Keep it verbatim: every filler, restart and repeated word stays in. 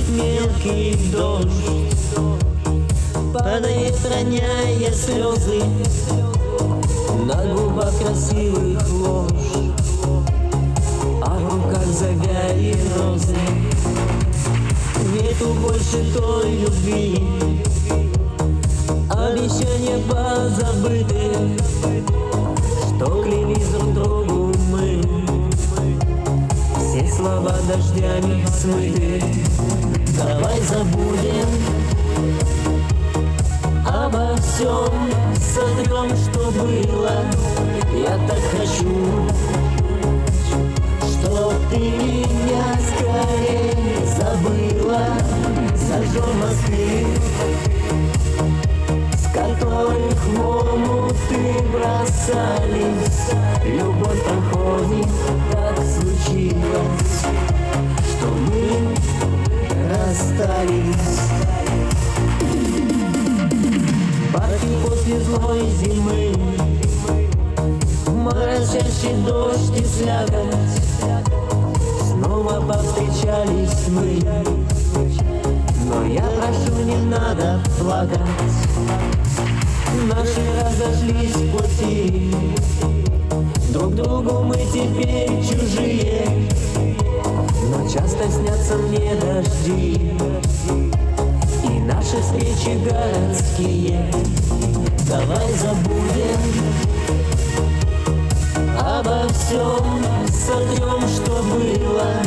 мелкий дождь, падает, роняя слезы, на губах красивых ложь, а в руках завяли розы. Нету больше той любви, обещания позабыты, что клялись друг другу мы. Все слова дождями смыты. Давай забудем обо всем, сотрем, что было. Я так хочу, что ты меня скорее забыла. Зажжем мосты, с которых в омуты бросались. Любовь проходит, так случилось, что мы расстались. Парки после злой зимы, моросящий дождь и слякоть, снова повстречались мы. Но я прошу, не надо плакать, наши разошлись пути, друг другу мы теперь чужие, но часто снятся мне дожди и наши встречи городские. Давай забудем обо всем, сотрем, что было.